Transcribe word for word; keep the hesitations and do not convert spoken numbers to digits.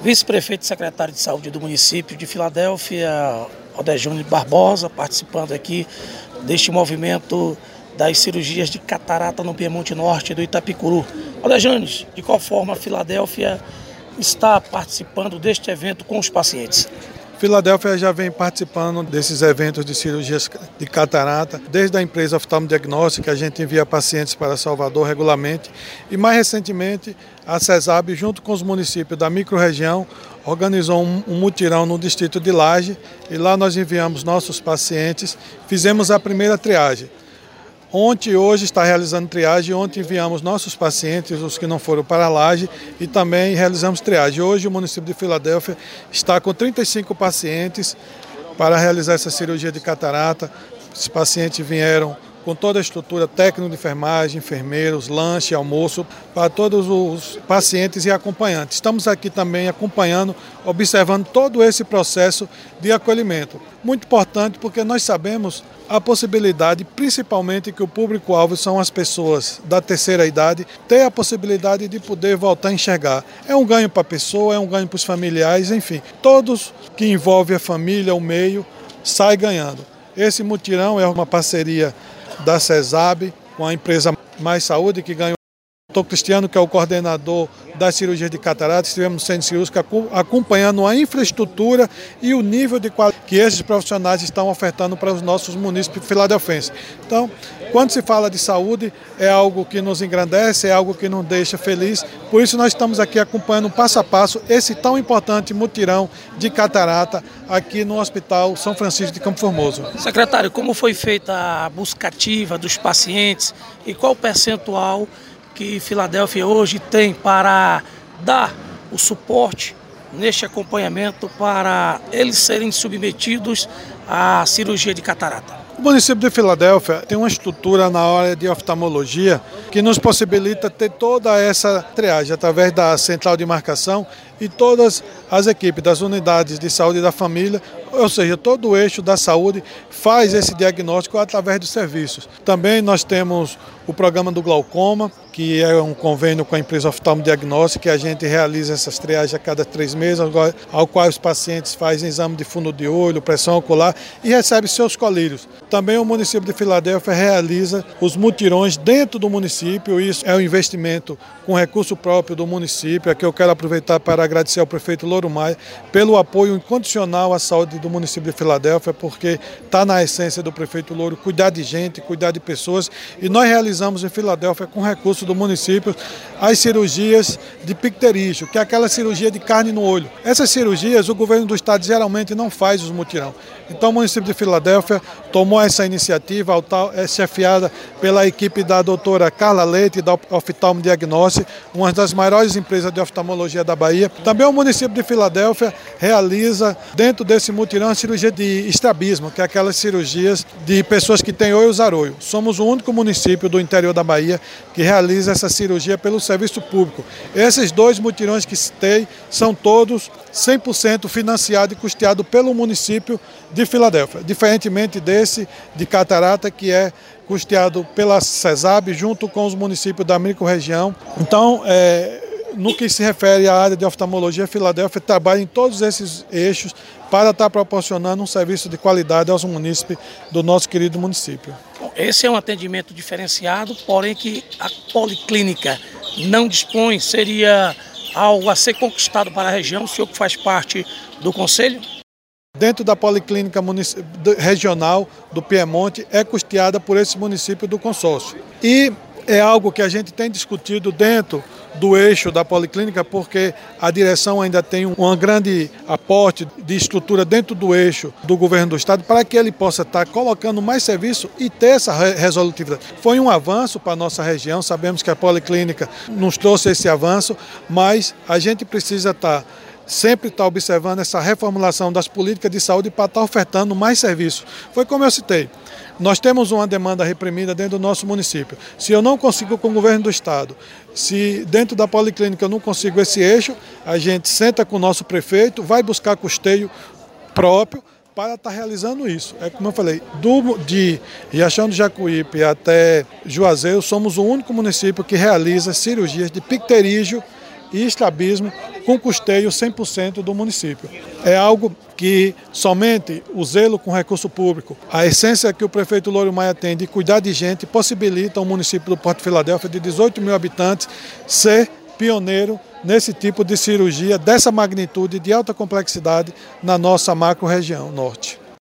Vice-prefeito e secretário de saúde do município de Filadélfia, Odejane Barbosa, participando aqui deste movimento das cirurgias de catarata no Piemonte Norte do Itapicuru. Odejane, de qual forma a Filadélfia está participando deste evento com os pacientes? Filadélfia já vem participando desses eventos de cirurgias de catarata, desde a empresa oftalmodiagnóstica, a gente envia pacientes para Salvador regularmente, e mais recentemente a CESAB, junto com os municípios da microrregião, organizou um, um mutirão no distrito de Laje, e lá nós enviamos nossos pacientes, fizemos a primeira triagem. Ontem e hoje está realizando triagem, ontem enviamos nossos pacientes, os que não foram para a Laje, e também realizamos triagem. Hoje o município de Filadélfia está com trinta e cinco pacientes para realizar essa cirurgia de catarata. Os pacientes vieram com toda a estrutura técnica de enfermagem, enfermeiros, lanche, almoço, para todos os pacientes e acompanhantes. Estamos aqui também acompanhando, observando todo esse processo de acolhimento. Muito importante porque nós sabemos a possibilidade, principalmente que o público-alvo são as pessoas da terceira idade, ter a possibilidade de poder voltar a enxergar. É um ganho para a pessoa, é um ganho para os familiares, enfim, todos que envolvem a família, o meio, saem ganhando. Esse mutirão é uma parceria da CESAB com a empresa Mais Saúde, que ganhou o doutor Cristiano, que é o coordenador da cirurgia de catarata. Estivemos no centro cirúrgico acompanhando a infraestrutura e o nível de qualidade que esses profissionais estão ofertando para os nossos municípios filadelfenses. Então, quando se fala de saúde, é algo que nos engrandece, é algo que nos deixa feliz. Por isso nós estamos aqui acompanhando passo a passo esse tão importante mutirão de catarata aqui no Hospital São Francisco de Campo Formoso. Secretário, como foi feita a busca ativa dos pacientes e qual o percentual que Filadélfia hoje tem para dar o suporte neste acompanhamento para eles serem submetidos à cirurgia de catarata? O município de Filadélfia tem uma estrutura na área de oftalmologia que nos possibilita ter toda essa triagem através da central de marcação e todas as equipes das unidades de saúde da família, ou seja, todo o eixo da saúde faz esse diagnóstico através dos serviços. Também nós temos o programa do glaucoma, que é um convênio com a empresa oftalmodiagnóstica, que a gente realiza essas triagens a cada três meses, ao qual os pacientes fazem exame de fundo de olho, pressão ocular e recebem seus colírios. Também o município de Filadélfia realiza os mutirões dentro do município, isso é um investimento com recurso próprio do município, é que eu quero aproveitar para agradecer ao prefeito Louro Maia pelo apoio incondicional à saúde do município de Filadélfia, porque está na essência do prefeito Louro cuidar de gente, cuidar de pessoas, e nós realizamos em Filadélfia com recurso do município as cirurgias de picterígio, que é aquela cirurgia de carne no olho. Essas cirurgias o governo do estado geralmente não faz os mutirão. Então o município de Filadélfia tomou essa iniciativa, é chefiada pela equipe da doutora Carla Leite, da Oftalmodiagnóstica, uma das maiores empresas de oftalmologia da Bahia. Também o município de Filadélfia realiza, dentro desse mutirão, a cirurgia de estrabismo, que é aquelas cirurgias de pessoas que têm olho zaroio. Somos o único município do interior da Bahia que realiza essa cirurgia pelo serviço público. Esses dois mutirões que citei são todos cem por cento financiados e custeados pelo município de Filadélfia, diferentemente desse de catarata, que é custeado pela CESAB junto com os municípios da microrregião. Então, é, no que se refere à área de oftalmologia, Filadélfia trabalha em todos esses eixos para estar proporcionando um serviço de qualidade aos munícipes do nosso querido município. Esse é um atendimento diferenciado, porém que a policlínica não dispõe, seria algo a ser conquistado para a região, o senhor que faz parte do conselho? Dentro da Policlínica Regional do Piemonte, é custeada por esse município do consórcio. E é algo que a gente tem discutido dentro do eixo da Policlínica, porque a direção ainda tem um grande aporte de estrutura dentro do eixo do governo do estado para que ele possa estar colocando mais serviço e ter essa resolutividade. Foi um avanço para a nossa região, sabemos que a Policlínica nos trouxe esse avanço, mas a gente precisa estar sempre está observando essa reformulação das políticas de saúde para estar ofertando mais serviços. Foi como eu citei, nós temos uma demanda reprimida dentro do nosso município. Se eu não consigo com o governo do estado, se dentro da policlínica eu não consigo esse eixo, a gente senta com o nosso prefeito, vai buscar custeio próprio para estar realizando isso. É como eu falei, do, de Riachão do Jacuípe até Juazeiro, somos o único município que realiza cirurgias de picterígio e estrabismo com custeio cem por cento do município. É algo que somente o zelo com recurso público, a essência que o prefeito Lôrio Maia tem de cuidar de gente, possibilita o município do Porto de Filadélfia, de dezoito mil habitantes, ser pioneiro nesse tipo de cirurgia, dessa magnitude, de alta complexidade, na nossa macro-região norte.